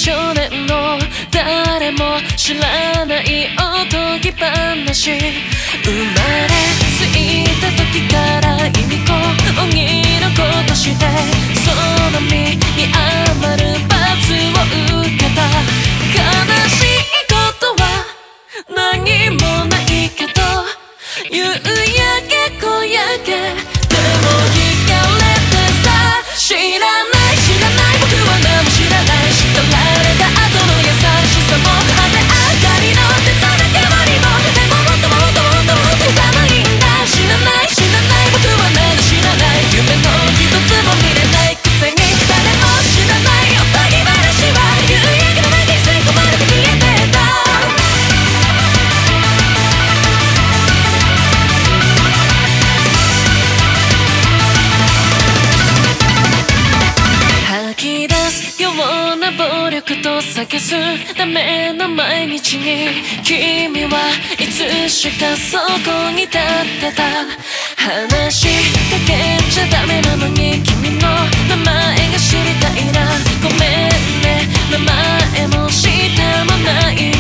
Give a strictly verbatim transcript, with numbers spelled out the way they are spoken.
少年の誰も知らないおとぎ話、生まれついた時から意味子鬼のことして、その身に余る罰を受けた。悲しいことは何もないけど、夕焼け小焼けでも惹かれてさ、知らない知らない僕は何も知らない、叱られた後の優しさも雨上がりの手とだけもりも、でももっともっともっともっと寒いんだ。知らない知らない僕はまだ知らない、夢の一つも見れないくせに誰も知らないおとぎ話は夕焼けの中に吸い込まれて消えてた。吐き出すような暴力と叫すための毎日に、君はいつしかそこに立ってた。話しかけちゃダメなのに君の名前が知りたいな。ごめんね名前も下もない